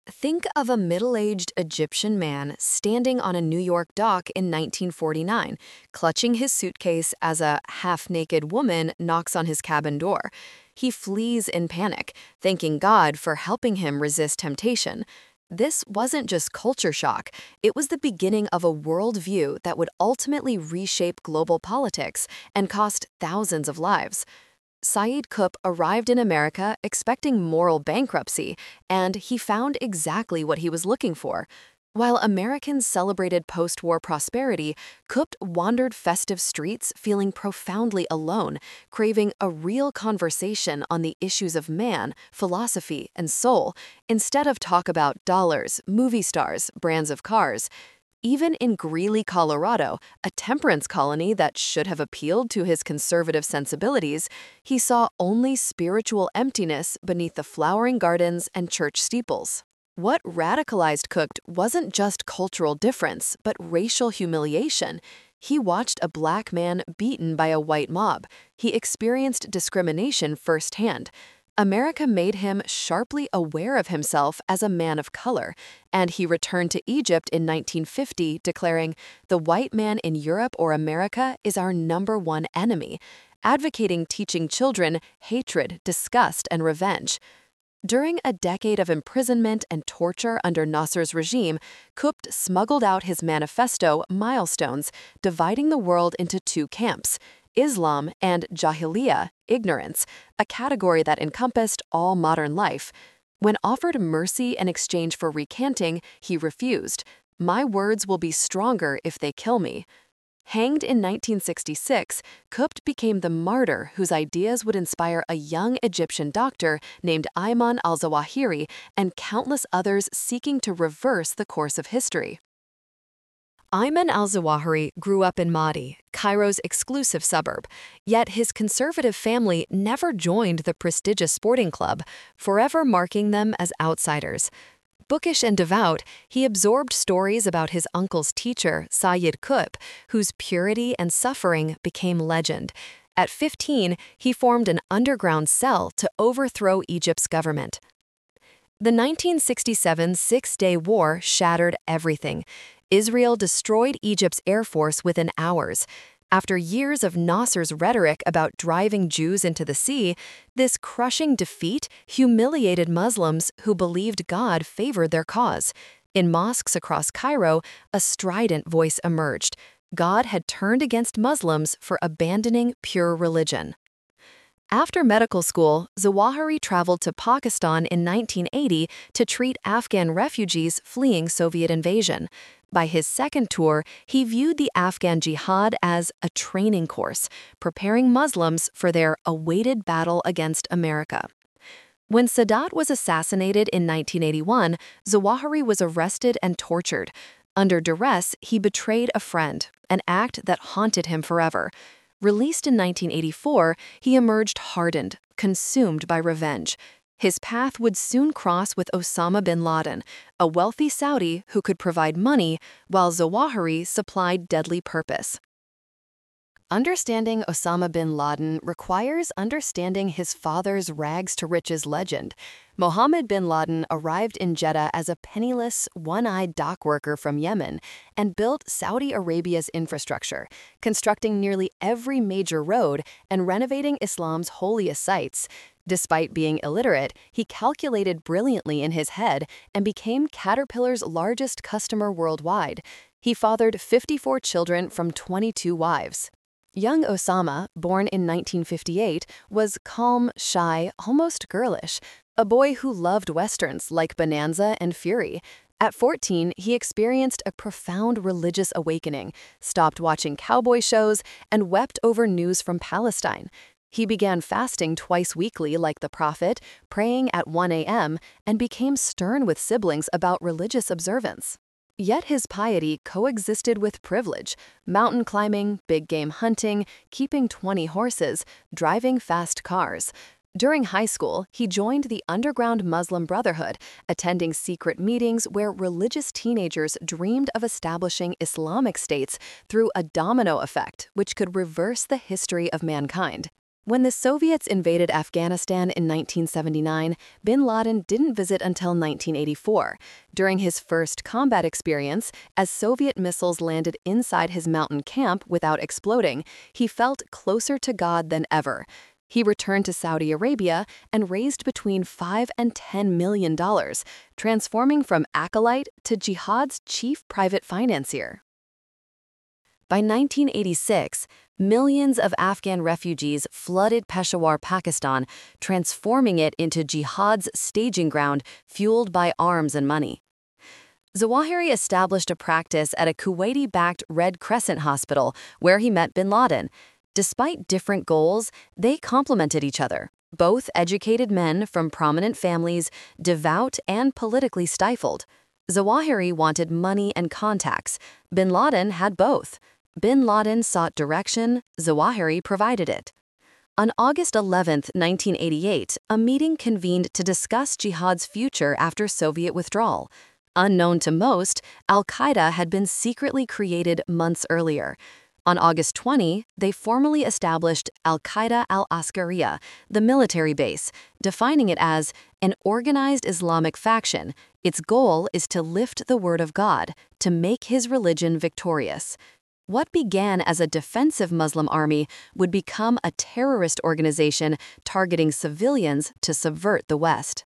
Think of a middle-aged Egyptian man standing on a New York dock in 1949, clutching his suitcase as a half-naked woman knocks on his cabin door. He flees in panic, thanking God for helping him resist temptation. This wasn't just culture shock, it was the beginning of a worldview that would ultimately reshape global politics and cost thousands of lives. Saeed Qutb arrived in America expecting moral bankruptcy, and he found exactly what he was looking for. While Americans celebrated post-war prosperity, Qutb wandered festive streets feeling profoundly alone, craving a real conversation on the issues of man, philosophy, and soul, instead of talk about dollars, movie stars, brands of cars. Even in Greeley, Colorado, a temperance colony that should have appealed to his conservative sensibilities, he saw only spiritual emptiness beneath the flowering gardens and church steeples. What radicalized Cooked wasn't just cultural difference, but racial humiliation. He watched a black man beaten by a white mob. He experienced discrimination firsthand. America made him sharply aware of himself as a man of color, and he returned to Egypt in 1950 declaring, "The white man in Europe or America is our #1 enemy," advocating teaching children hatred, disgust, and revenge. During a decade of imprisonment and torture under Nasser's regime, Qutb smuggled out his manifesto, Milestones, dividing the world into two camps: Islam and Jahiliyyah, ignorance, a category that encompassed all modern life. When offered mercy in exchange for recanting, he refused. "My words will be stronger if they kill me." Hanged in 1966, Qutb became the martyr whose ideas would inspire a young Egyptian doctor named Ayman al-Zawahiri and countless others seeking to reverse the course of history. Ayman al-Zawahiri grew up in Maadi, Cairo's exclusive suburb, yet his conservative family never joined the prestigious sporting club, forever marking them as outsiders. Bookish and devout, he absorbed stories about his uncle's teacher, Sayyid Qutb, whose purity and suffering became legend. At 15, he formed an underground cell to overthrow Egypt's government. The 1967 Six-Day War shattered everything. Israel destroyed Egypt's air force within hours. After years of Nasser's rhetoric about driving Jews into the sea, this crushing defeat humiliated Muslims who believed God favored their cause. In mosques across Cairo, a strident voice emerged. God had turned against Muslims for abandoning pure religion. After medical school, Zawahiri traveled to Pakistan in 1980 to treat Afghan refugees fleeing Soviet invasion. By his second tour, he viewed the Afghan jihad as a training course, preparing Muslims for their awaited battle against America. When Sadat was assassinated in 1981, Zawahiri was arrested and tortured. Under duress, he betrayed a friend, an act that haunted him forever. Released in 1984, he emerged hardened, consumed by revenge. His path would soon cross with Osama bin Laden, a wealthy Saudi who could provide money, while Zawahiri supplied deadly purpose. Understanding Osama bin Laden requires understanding his father's rags-to-riches legend. Mohammed bin Laden arrived in Jeddah as a penniless, one-eyed dock worker from Yemen and built Saudi Arabia's infrastructure, constructing nearly every major road and renovating Islam's holiest sites. Despite being illiterate, he calculated brilliantly in his head and became Caterpillar's largest customer worldwide. He fathered 54 children from 22 wives. Young Osama, born in 1958, was calm, shy, almost girlish, a boy who loved westerns like Bonanza and Fury. At 14, he experienced a profound religious awakening, stopped watching cowboy shows, and wept over news from Palestine. He began fasting twice weekly like the Prophet, praying at 1 a.m., and became stern with siblings about religious observance. Yet his piety coexisted with privilege: mountain climbing, big game hunting, keeping 20 horses, driving fast cars. During high school, he joined the underground Muslim Brotherhood, attending secret meetings where religious teenagers dreamed of establishing Islamic states through a domino effect which could reverse the history of mankind. When the Soviets invaded Afghanistan in 1979, bin Laden didn't visit until 1984. During his first combat experience, as Soviet missiles landed inside his mountain camp without exploding, he felt closer to God than ever. He returned to Saudi Arabia and raised between $5 and $10 million, transforming from acolyte to jihad's chief private financier. By 1986, millions of Afghan refugees flooded Peshawar, Pakistan, transforming it into jihad's staging ground fueled by arms and money. Zawahiri established a practice at a Kuwaiti-backed Red Crescent hospital where he met bin Laden. Despite different goals, they complemented each other. Both educated men from prominent families, devout and politically stifled. Zawahiri wanted money and contacts. Bin Laden had both. Bin Laden sought direction, Zawahiri provided it. On August 11, 1988, a meeting convened to discuss jihad's future after Soviet withdrawal. Unknown to most, al-Qaeda had been secretly created months earlier. On August 20, they formally established Al-Qaeda al-Askariya, the military base, defining it as an organized Islamic faction. Its goal is to lift the word of God, to make his religion victorious. What began as a defensive Muslim army would become a terrorist organization targeting civilians to subvert the West.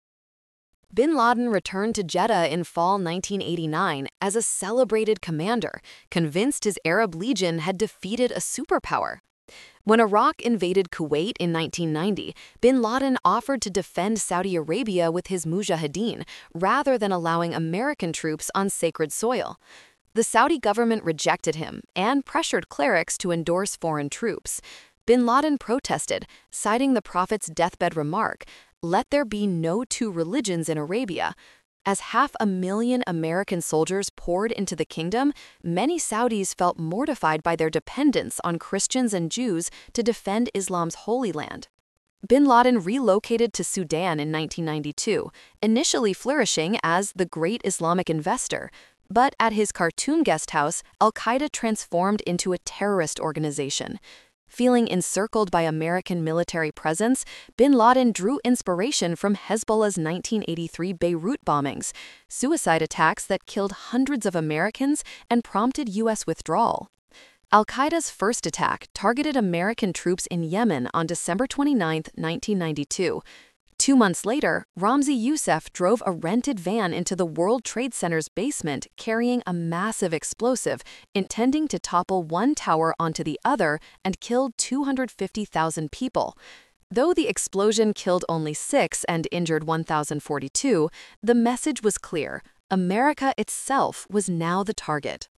Bin Laden returned to Jeddah in fall 1989 as a celebrated commander, convinced his Arab Legion had defeated a superpower. When Iraq invaded Kuwait in 1990, bin Laden offered to defend Saudi Arabia with his Mujahideen, rather than allowing American troops on sacred soil. The Saudi government rejected him and pressured clerics to endorse foreign troops. Bin Laden protested, citing the Prophet's deathbed remark, "Let there be no two religions in Arabia." As 500,000 American soldiers poured into the kingdom, many Saudis felt mortified by their dependence on Christians and Jews to defend Islam's Holy Land. Bin Laden relocated to Sudan in 1992, initially flourishing as the great Islamic investor. But at his Khartoum guest house, al-Qaeda transformed into a terrorist organization. Feeling encircled by American military presence, bin Laden drew inspiration from Hezbollah's 1983 Beirut bombings, suicide attacks that killed hundreds of Americans and prompted U.S. withdrawal. Al-Qaeda's first attack targeted American troops in Yemen on December 29, 1992. 2 months later, Ramzi Youssef drove a rented van into the World Trade Center's basement carrying a massive explosive, intending to topple one tower onto the other and kill 250,000 people. Though the explosion killed only 6 and injured 1,042, the message was clear: America itself was now the target.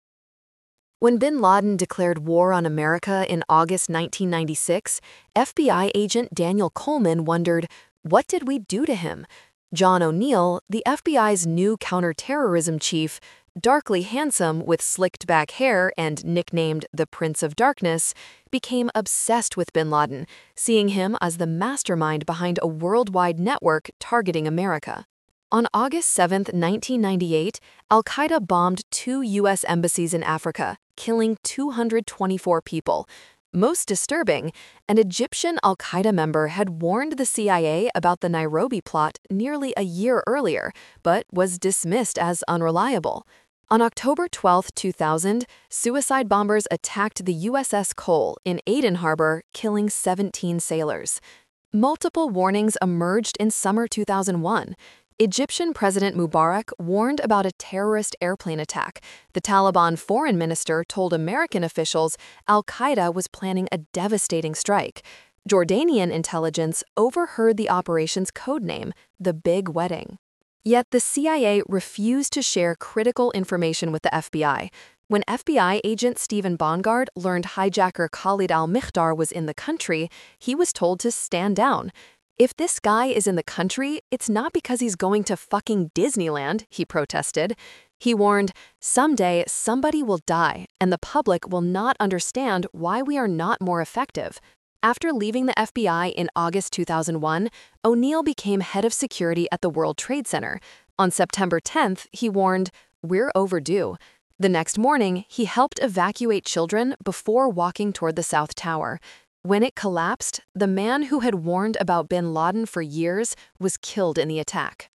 When bin Laden declared war on America in August 1996, FBI agent Daniel Coleman wondered, what did we do to him? John O'Neill, the FBI's new counterterrorism chief, darkly handsome with slicked-back hair and nicknamed the Prince of Darkness, became obsessed with bin Laden, seeing him as the mastermind behind a worldwide network targeting America. On August 7, 1998, al-Qaeda bombed 2 U.S. embassies in Africa, killing 224 people. Most disturbing, an Egyptian al-Qaeda member had warned the CIA about the Nairobi plot nearly a year earlier, but was dismissed as unreliable. On October 12, 2000, suicide bombers attacked the USS Cole in Aden Harbor, killing 17 sailors. Multiple warnings emerged in summer 2001. Egyptian President Mubarak warned about a terrorist airplane attack. The Taliban foreign minister told American officials al-Qaeda was planning a devastating strike. Jordanian intelligence overheard the operation's codename, the Big Wedding. Yet the CIA refused to share critical information with the FBI. When FBI agent Stephen Bongard learned hijacker Khalid al-Mikhdar was in the country, he was told to stand down. If this guy is in the country, it's not because he's going to fucking Disneyland, he protested. He warned, someday somebody will die, and the public will not understand why we are not more effective. After leaving the FBI in August 2001, O'Neill became head of security at the World Trade Center. On September 10th, he warned, "We're overdue." The next morning, he helped evacuate children before walking toward the South Tower. When it collapsed, the man who had warned about bin Laden for years was killed in the attack.